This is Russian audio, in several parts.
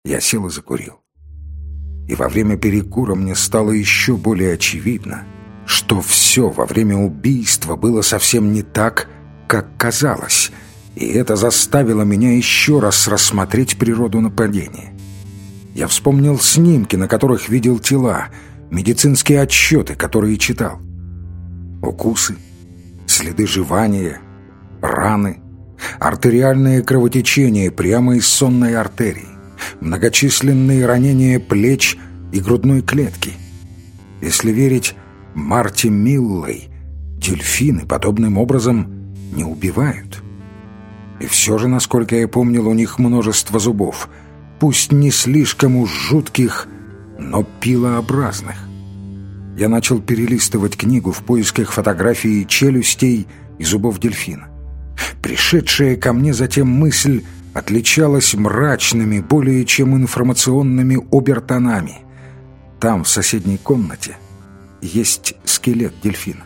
Я сел и закурил. И во время перекура мне стало еще более очевидно, что все во время убийства было совсем не так, как казалось, и это заставило меня еще раз рассмотреть природу нападения. Я вспомнил снимки, на которых видел тела, медицинские отчеты, которые читал. Укусы, следы жевания, раны, артериальное кровотечение прямо из сонной артерии, многочисленные ранения плеч и грудной клетки. Если верить Марти Миллой, дельфины подобным образом не убивают. И все же, насколько я помнил, у них множество зубов, пусть не слишком уж жутких, но пилообразных. Я начал перелистывать книгу в поисках фотографий челюстей и зубов дельфина. Пришедшая ко мне затем мысль отличалась мрачными, более чем информационными обертонами. Там, в соседней комнате, есть скелет дельфина.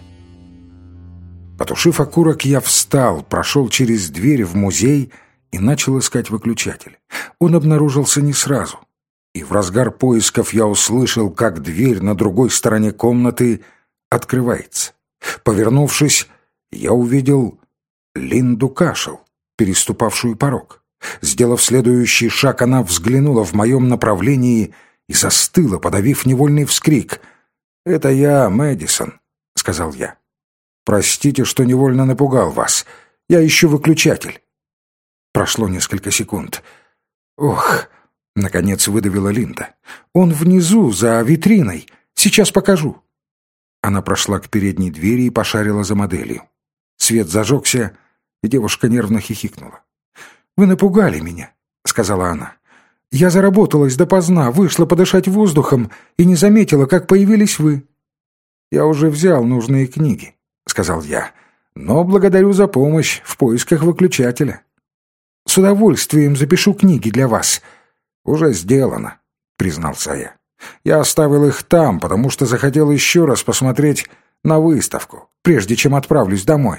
Потушив окурок, я встал, прошел через дверь в музей и начал искать выключатель. Он обнаружился не сразу. И в разгар поисков я услышал, как дверь на другой стороне комнаты открывается. Повернувшись, я увидел Линду Кашел, переступавшую порог. Сделав следующий шаг, она взглянула в моем направлении и застыла, подавив невольный вскрик. «Это я, Мэдисон», — сказал я. «Простите, что невольно напугал вас. Я ищу выключатель». Прошло несколько секунд. «Ох!» — наконец выдавила Линда. «Он внизу, за витриной. Сейчас покажу». Она прошла к передней двери и пошарила за моделью. Свет зажегся, и девушка нервно хихикнула. «Вы напугали меня», — сказала она. «Я заработалась допоздна, вышла подышать воздухом и не заметила, как появились вы». «Я уже взял нужные книги», — сказал я, «но благодарю за помощь в поисках выключателя». «С удовольствием запишу книги для вас». «Уже сделано», — признался я. «Я оставил их там, потому что захотел еще раз посмотреть на выставку, прежде чем отправлюсь домой».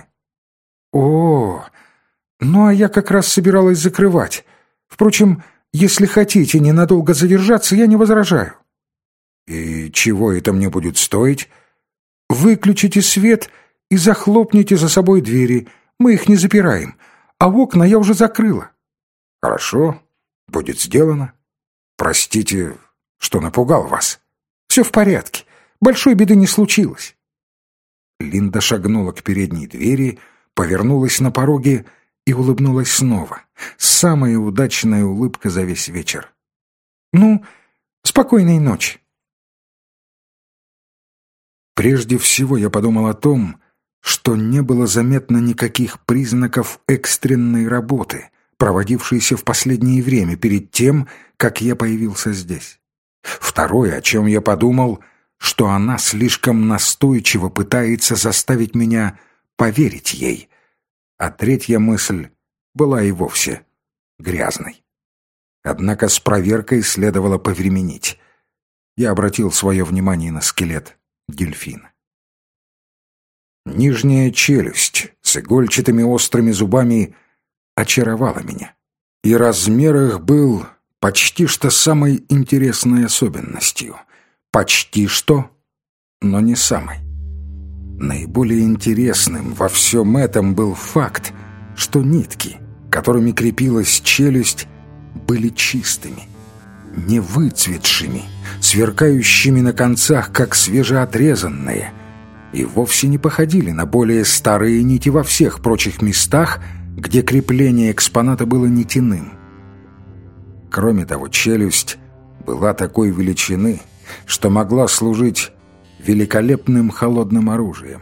«О, ну а я как раз собиралась закрывать. Впрочем, если хотите ненадолго задержаться, я не возражаю». «И чего это мне будет стоить?» «Выключите свет и захлопните за собой двери. Мы их не запираем, а окна я уже закрыла». «Хорошо, будет сделано. Простите, что напугал вас». «Все в порядке. Большой беды не случилось». Линда шагнула к передней двери, повернулась на пороге и улыбнулась снова. Самая удачная улыбка за весь вечер. «Ну, спокойной ночи». Прежде всего я подумал о том, что не было заметно никаких признаков экстренной работы, проводившейся в последнее время перед тем, как я появился здесь. Второе, о чем я подумал, что она слишком настойчиво пытается заставить меня поверить ей. А третья мысль была и вовсе грязной. Однако с проверкой следовало повременить. Я обратил свое внимание на скелет дельфина. Нижняя челюсть с игольчатыми острыми зубами очаровала меня. И размер их был почти что самой интересной особенностью. Почти что, но не самой. Наиболее интересным во всем этом был факт, что нитки, которыми крепилась челюсть, были чистыми, не выцветшими, сверкающими на концах, как свежеотрезанные, и вовсе не походили на более старые нити во всех прочих местах, где крепление экспоната было нитяным. Кроме того, челюсть была такой величины, что могла служить великолепным холодным оружием.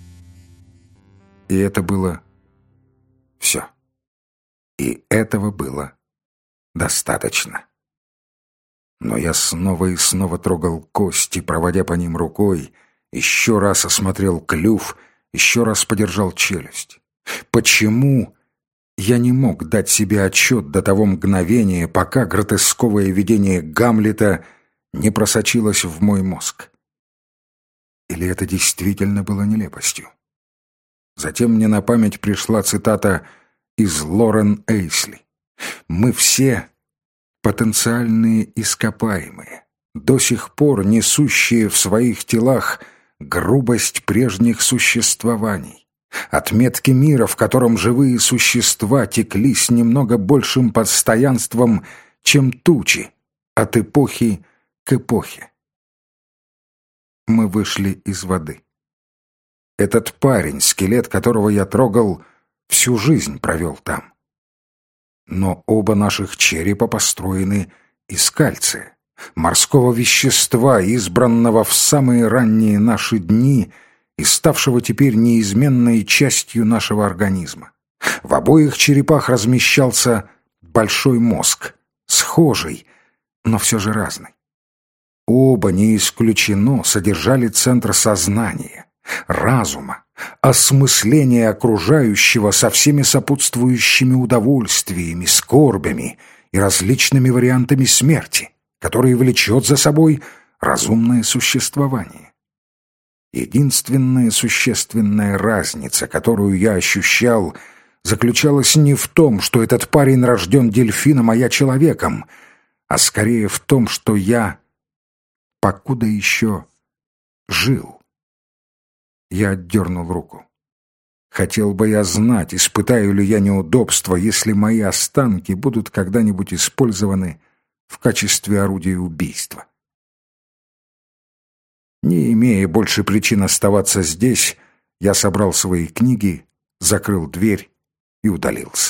И это было все. И этого было достаточно. Но я снова и снова трогал кости, проводя по ним рукой, еще раз осмотрел клюв, еще раз подержал челюсть. Почему я не мог дать себе отчет до того мгновения, пока гротесковое видение Гамлета не просочилось в мой мозг? Или это действительно было нелепостью? Затем мне на память пришла цитата из Лорен Эйсли. «Мы все потенциальные ископаемые, до сих пор несущие в своих телах грубость прежних существований, отметки мира, в котором живые существа текли с немного большим постоянством, чем тучи, от эпохи к эпохе. Мы вышли из воды. Этот парень, скелет которого я трогал, всю жизнь провел там. Но оба наших черепа построены из кальция, морского вещества, избранного в самые ранние наши дни и ставшего теперь неизменной частью нашего организма. В обоих черепах размещался большой мозг, схожий, но все же разный. Оба, не исключено, содержали центр сознания, разума, осмысления окружающего со всеми сопутствующими удовольствиями, скорбями и различными вариантами смерти, которые влечет за собой разумное существование. Единственная существенная разница, которую я ощущал, заключалась не в том, что этот парень рожден дельфином, а я человеком, а скорее в том, что я покуда еще жил. Я отдернул руку. Хотел бы я знать, испытаю ли я неудобства, если мои останки будут когда-нибудь использованы в качестве орудия убийства. Не имея больше причин оставаться здесь, я собрал свои книги, закрыл дверь и удалился.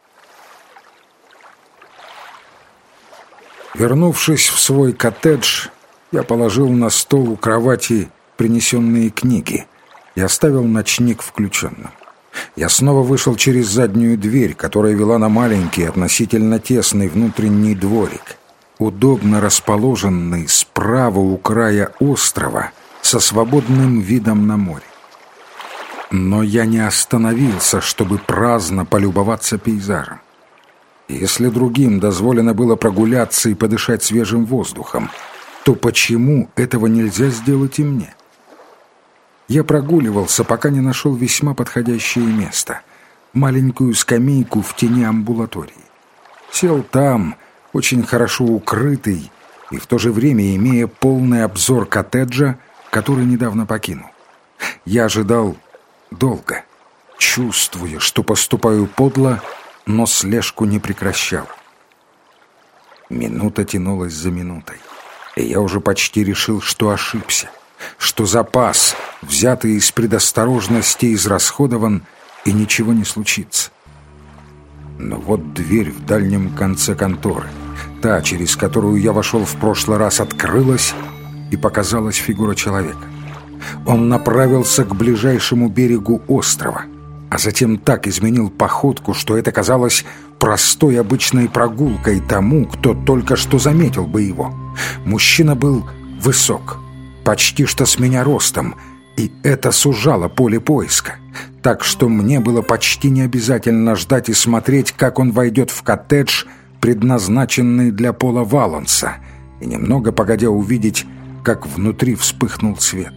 Вернувшись в свой коттедж, я положил на стол у кровати принесенные книги и оставил ночник включенным. Я снова вышел через заднюю дверь, которая вела на маленький, относительно тесный внутренний дворик, удобно расположенный справа у края острова со свободным видом на море. Но я не остановился, чтобы праздно полюбоваться пейзажем. Если другим дозволено было прогуляться и подышать свежим воздухом, то почему этого нельзя сделать и мне? Я прогуливался, пока не нашел весьма подходящее место — маленькую скамейку в тени амбулатории. Сел там, очень хорошо укрытый, и в то же время имея полный обзор коттеджа, который недавно покинул. Я ожидал долго, чувствуя, что поступаю подло, но слежку не прекращал. Минута тянулась за минутой, и я уже почти решил, что ошибся, что запас, взятый из предосторожности, израсходован, и ничего не случится. Но вот дверь в дальнем конце конторы, та, через которую я вошел в прошлый раз, открылась, и показалась фигура человека. Он направился к ближайшему берегу острова, а затем так изменил походку, что это казалось простой обычной прогулкой тому, кто только что заметил бы его. Мужчина был высок, почти что с меня ростом, и это сужало поле поиска, так что мне было почти не обязательно ждать и смотреть, как он войдет в коттедж, предназначенный для Пола Валанса, и немного погодя увидеть, как внутри вспыхнул свет.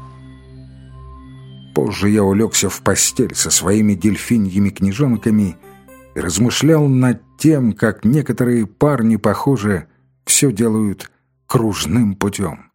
Позже я улегся в постель со своими дельфиньими книжонками и размышлял над тем, как некоторые парни, похоже, все делают кружным путем.